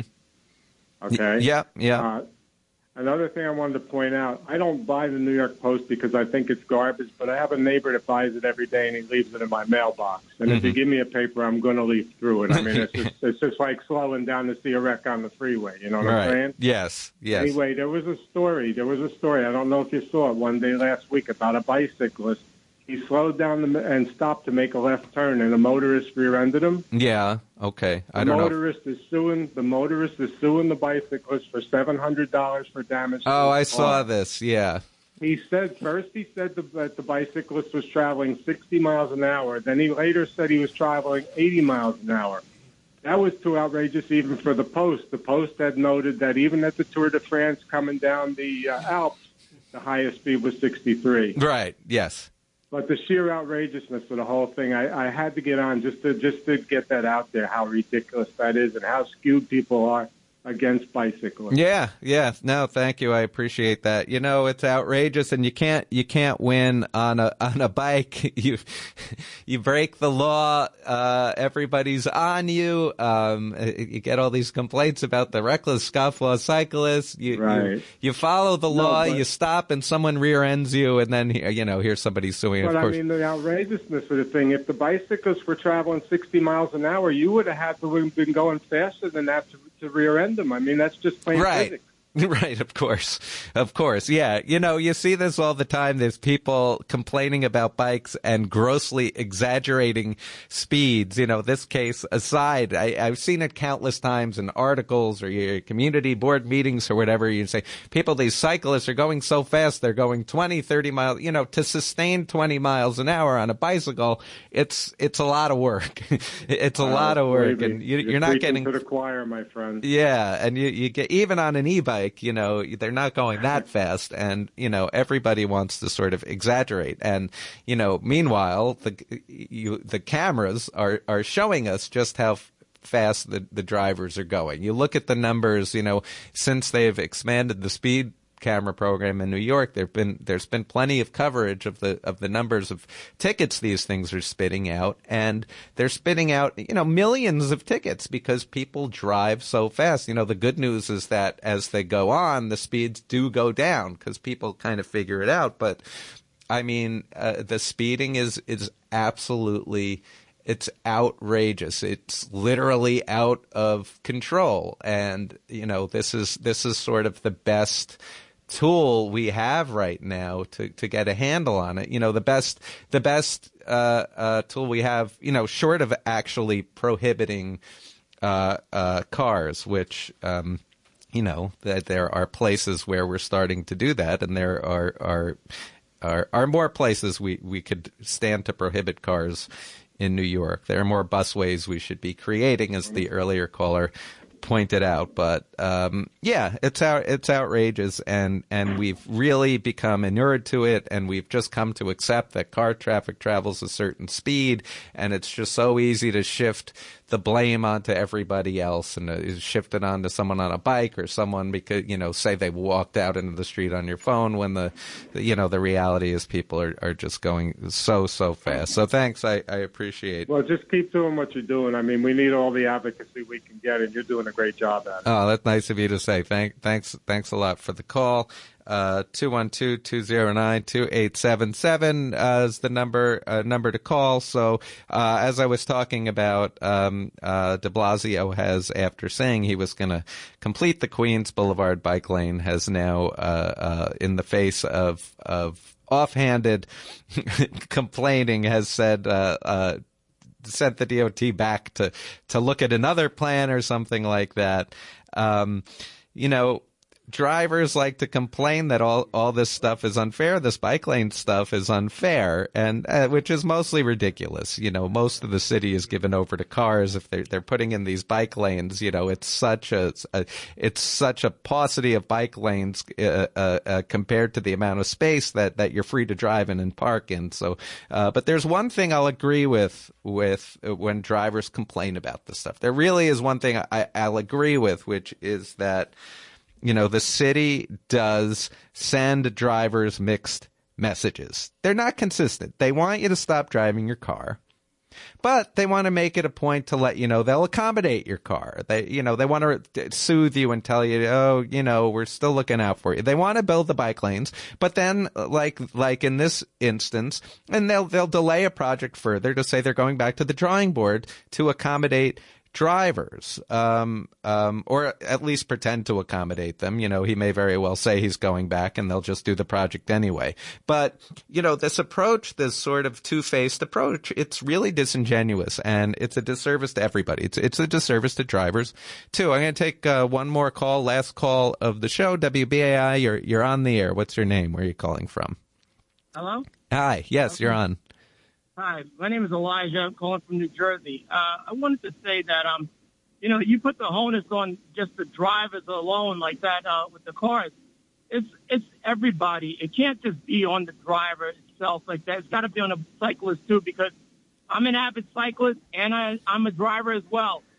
Okay? Yeah, yeah. Uh, another thing I wanted to point out, I don't buy the New York Post because I think it's garbage, but I have a neighbor that buys it every day, and he leaves it in my mailbox. And Mm-hmm. if you give me a paper, I'm going to leaf through it. I mean, it's just, it's just like slowing down to see a wreck on the freeway. You know what Right. I'm saying? Yes, yes. Anyway, there was a story. There was a story. I don't know if you saw it one day last week about a bicyclist. He slowed down the, and stopped to make a left turn, and a motorist rear-ended him. Yeah, okay. I The don't know. motorist is suing. The motorist is suing the bicyclist for seven hundred dollars for damage. to Oh, I his saw car. this. Yeah. He said first he said the, that the bicyclist was traveling sixty miles an hour. Then he later said he was traveling eighty miles an hour. That was too outrageous even for the Post. The Post had noted that even at the Tour de France coming down the uh, Alps, the highest speed was sixty-three. Right. Yes. But the sheer outrageousness of the whole thing, I, I had to get on just to just to get that out there, how ridiculous that is and how skewed people are against bicyclists. Yeah, yeah. No, thank you. I appreciate that. You know, it's outrageous, and you can't you can't win on a on a bike. You you break the law. Uh, everybody's on you. Um, you get all these complaints about the reckless scofflaw cyclists. You, right. you you follow the No, law. but, you stop, and someone rear ends you, and then you know here's somebody suing. But of course. I mean, the outrageousness of the thing. If the bicyclists were traveling sixty miles an hour, you would have had to have been going faster than that to, to rear end them. I mean, that's just plain right. physics. Right, of course. Of course. Yeah. You know, you see this all the time. There's people complaining about bikes and grossly exaggerating speeds. You know, this case aside, I, I've seen it countless times in articles or your community board meetings or whatever. You say, people, these cyclists are going so fast. They're going twenty, thirty miles, you know, to sustain twenty miles an hour on a bicycle. It's, it's a lot of work. It's a Oh, lot of work. baby. And you, You're you're not preaching getting to the choir, my friend. Yeah, and you, you get even on an e-bike, you know, they're not going that fast, and you know everybody wants to sort of exaggerate. And you know, meanwhile, the you, the cameras are are showing us just how f- fast the the drivers are going. You look at the numbers, you know, since they've expanded the speed camera program in New York, there've been there's been plenty of coverage of the of the numbers of tickets these things are spitting out, and they're spitting out you know millions of tickets because people drive so fast. You know, the good news is that as they go on, the speeds do go down because people kind of figure it out. But I mean, uh, the speeding is is absolutely. It's outrageous. It's literally out of control, and you know this is this is sort of the best tool we have right now to, to get a handle on it. You know, the best the best uh, uh, tool we have, you know, short of actually prohibiting uh, uh, cars, which um, you know that there are places where we're starting to do that, and there are are are, are more places we, we could stand to prohibit cars in New York. There are more busways we should be creating, as the earlier caller pointed out. But um, yeah, it's out, it's outrageous, and and we've really become inured to it, and we've just come to accept that car traffic travels a certain speed, and it's just so easy to shift the blame onto everybody else, and uh, shift it onto someone on a bike or someone because, you know, say they walked out into the street on your phone when the, you know, the reality is people are, are just going so, so fast. So thanks. I, I appreciate. Well, just keep doing what you're doing. I mean, we need all the advocacy we can get, and you're doing a great job at it. Oh, that's nice of you to say. Thank, thanks, thanks a lot for the call. Uh, two one two, two zero nine, two eight seven seven, uh, is the number, uh, number to call. So, uh, as I was talking about, um, uh, de Blasio has, after saying he was going to complete the Queens Boulevard bike lane, has now, uh, uh, in the face of, of offhanded complaining, has said, uh, uh, sent the D O T back to, to look at another plan or something like that. Um, you know, drivers like to complain that all, all this stuff is unfair. This bike lane stuff is unfair, and uh, which is mostly ridiculous. You know, most of the city is given over to cars. If they're they're putting in these bike lanes, you know, it's such a, a it's such a paucity of bike lanes uh, uh, uh, compared to the amount of space that, that you're free to drive in and park in. So, uh, but there's one thing I'll agree with with uh, when drivers complain about this stuff. There really is one thing I, I'll agree with, which is that, you know, the city does send drivers mixed messages. They're not consistent. They want you to stop driving your car, but they want to make it a point to let you know they'll accommodate your car. They, you know, they want to soothe you and tell you, oh, you know, we're still looking out for you. They want to build the bike lanes, but then, like, like in this instance, and they'll they'll delay a project further to say they're going back to the drawing board to accommodate drivers, um, um, or at least pretend to accommodate them. You know, he may very well say he's going back and they'll just do the project anyway. But, you know, this approach, this sort of two-faced approach, it's really disingenuous, and it's a disservice to everybody. It's, it's a disservice to drivers, too. I'm going to take uh, one more call, last call of the show. W B A I, you're, you're on the air. What's your name? Where are you calling from? Hello? Hi. Yes, okay. You're on. Hi, my name is Elijah. I'm calling from New Jersey. Uh, I wanted to say that, um, you know, you put the onus on just the drivers alone like that uh, with the cars. It's it's everybody. It can't just be on the driver itself like that. It's got to be on the cyclist, too, because I'm an avid cyclist and I, I'm a driver as well.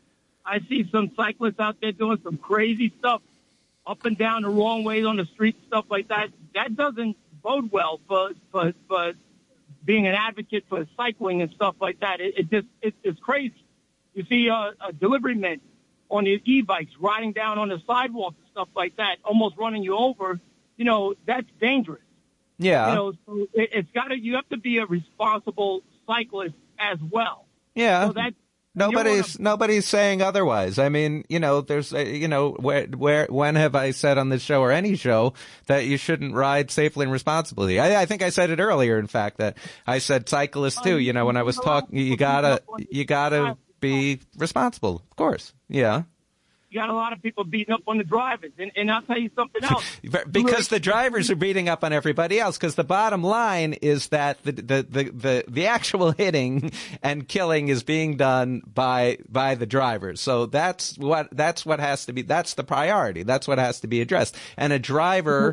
I see some cyclists out there doing some crazy stuff, up and down the wrong way on the street, stuff like that. That doesn't bode well for for, for being an advocate for cycling and stuff like that. It, it just it, it's crazy. You see uh, a delivery men on the e-bikes riding down on the sidewalk and stuff like that, almost running you over. You know, that's dangerous. Yeah. You know, so it, it's got to. You have to be a responsible cyclist as well. Yeah. So that. Nobody's nobody's saying otherwise. I mean, you know, there's, uh, you know, where, where, when have I said on this show or any show that you shouldn't ride safely and responsibly? I, I think I said it earlier. In fact, that I said cyclists too. You know, when I was talking, you gotta, you gotta be responsible, of course. Yeah. You got a lot of people beating up on the drivers. And, and I'll tell you something else. Because the drivers are beating up on everybody else. Because the bottom line is that the, the, the, the, the actual hitting and killing is being done by, by the drivers. So that's what, that's what has to be, that's the priority. That's what has to be addressed. And a driver,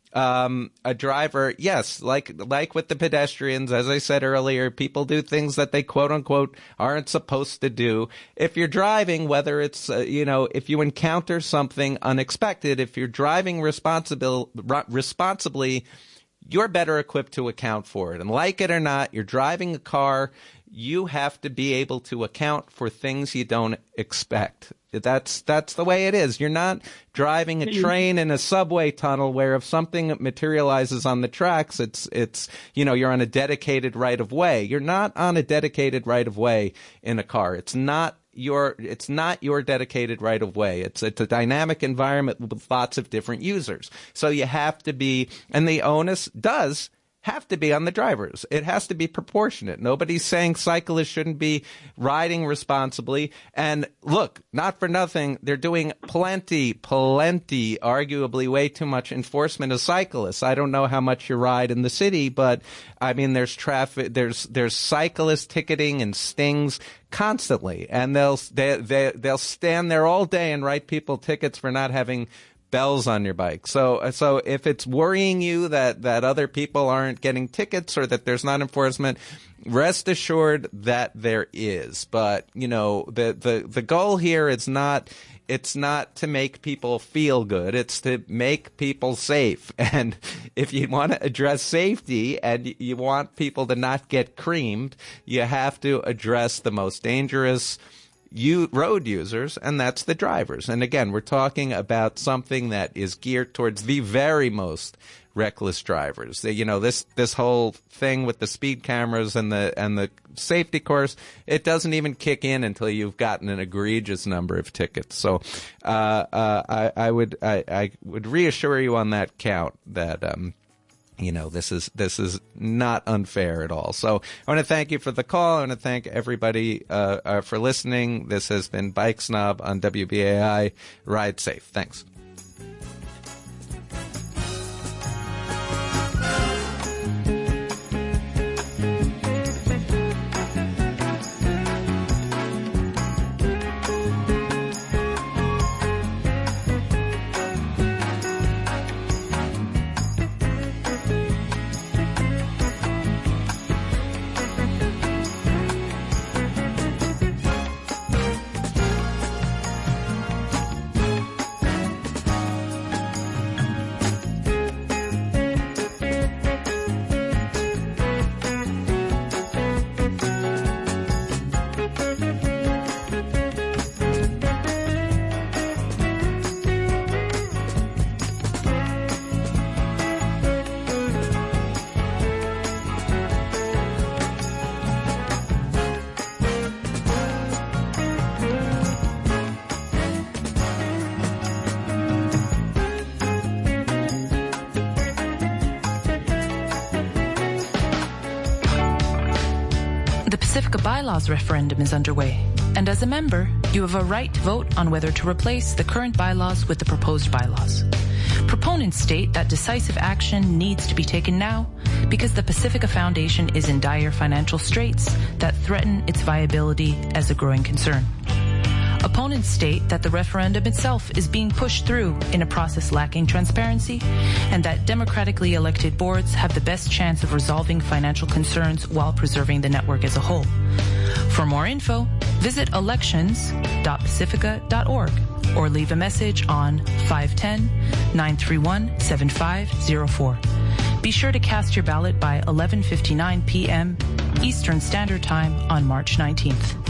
Um, a driver, yes, like, like with the pedestrians, as I said earlier, people do things that they quote unquote aren't supposed to do. If you're driving, whether it's, uh, you know, if you encounter something unexpected, if you're driving responsible, responsibly, you're better equipped to account for it. And like it or not, you're driving a car, you have to be able to account for things you don't expect. That's that's the way it is. You're not driving a train in a subway tunnel where if something materializes on the tracks, it's it's you know you're on a dedicated right of way. You're not on a dedicated right of way in a car. It's not your it's not your dedicated right of way. It's it's a dynamic environment with lots of different users. So you have to be, and the onus does have to be on the drivers. It has to be proportionate. Nobody's saying cyclists shouldn't be riding responsibly. And look, not for nothing, they're doing plenty, plenty, arguably way too much enforcement of cyclists. I don't know how much you ride in the city, but I mean, there's traffic, there's, there's cyclist ticketing and stings constantly. And they'll, they, they, they'll stand there all day and write people tickets for not having bells on your bike. So, so if it's worrying you that, that other people aren't getting tickets or that there's not enforcement, rest assured that there is. But, you know, the, the, the goal here is not, it's not to make people feel good. It's to make people safe. And if you want to address safety and you want people to not get creamed, you have to address the most dangerous You road users, and that's the drivers. And again, we're talking about something that is geared towards the very most reckless drivers. You know, this this whole thing with the speed cameras and the and the safety course, it doesn't even kick in until you've gotten an egregious number of tickets. So uh, uh, I, I would I, I would reassure you on that count that um, you know, this is this is not unfair at all. So I want to thank you for the call. I want to thank everybody uh, uh, for listening. This has been Bike Snob on W B A I. Ride safe. Thanks. Pacifica Bylaws referendum is underway, and as a member, you have a right to vote on whether to replace the current bylaws with the proposed bylaws. Proponents state that decisive action needs to be taken now because the Pacifica Foundation is in dire financial straits that threaten its viability as a growing concern. Opponents state that the referendum itself is being pushed through in a process lacking transparency and that democratically elected boards have the best chance of resolving financial concerns while preserving the network as a whole. For more info, Visit elections dot pacifica dot org or leave a message on five one zero, nine three one, seven five zero four. Be sure to cast your ballot by eleven fifty-nine p.m. Eastern Standard Time on March nineteenth.